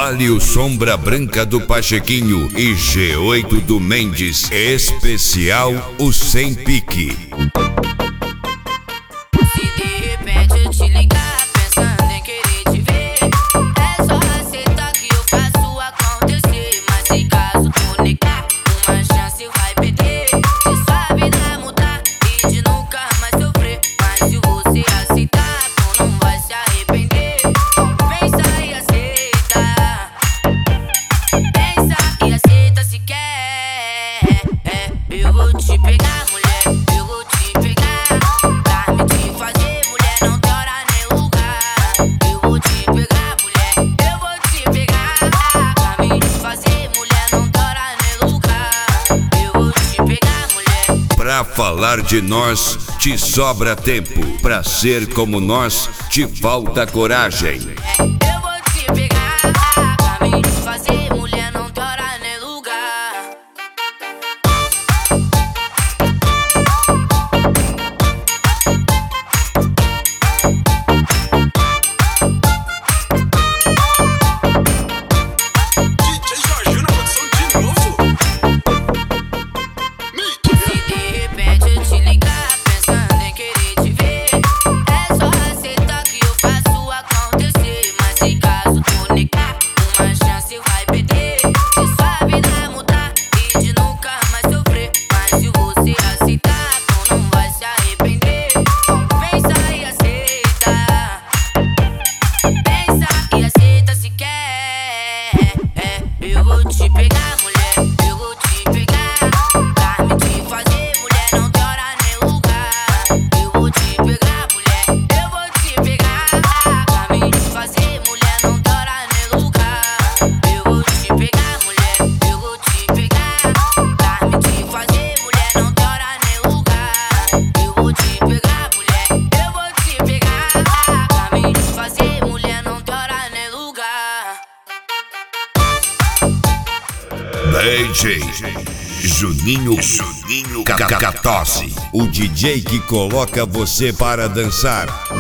Palio Sombra Branca do Pachequinho e G8 do Mendes. Especial o Sem Pique. Se de repente eu te ligar pensando em querer te ver, é só aceitar que eu faço acontecer. Mas se caso tu negar, uma chance vai perder de sua vida mudar e de nunca mais sofrer. Mas se você aceitar, tu não vai se arrepender. Então pensa e aceita. Pensa e aceita se quer. Eu vou te pegar, mulher, eu vou te pegar. Pra me te fazer, mulher, não tem hora nem lugar. Eu vou te pegar, mulher, eu vou te pegar. Pra me te fazer, mulher, não tem hora nem lugar. Eu vou te pegar, mulher. Pra falar de nós, te sobra tempo. Pra ser como nós, te falta coragem. Eu vou te pegar. Pra me te fazer, mulher, não tem hora nem lugar. Se de repente eu te ligar pensando em querer te ver, é só aceitar que eu faço acontecer. Mas se caso tu negar, uma chance vai perder de sua vida mudar e de nunca mais sofrer. Mas se você aceitar, tu não vai se arrepender. Então pensa e aceita. Pensa e aceita se quer. Eu vou te pegar, mulher, eu vou te pegar. Pra me te fazer, mulher, não tem hora nem lugar. Eu vou te pegar, mulher, eu vou te pegar. Pra me te fazer, mulher, não tem hora nem lugar. Eu vou te pegar, mulher, eu vou te pegar. Pra me te fazer, mulher, não tem hora nem lugar. Eu vou te pegar, mulher, eu vou te pegar. Pra me te fazer, mulher, não tem hora nem lugar. DJ Juninho Catose, o DJ que coloca você para dançar.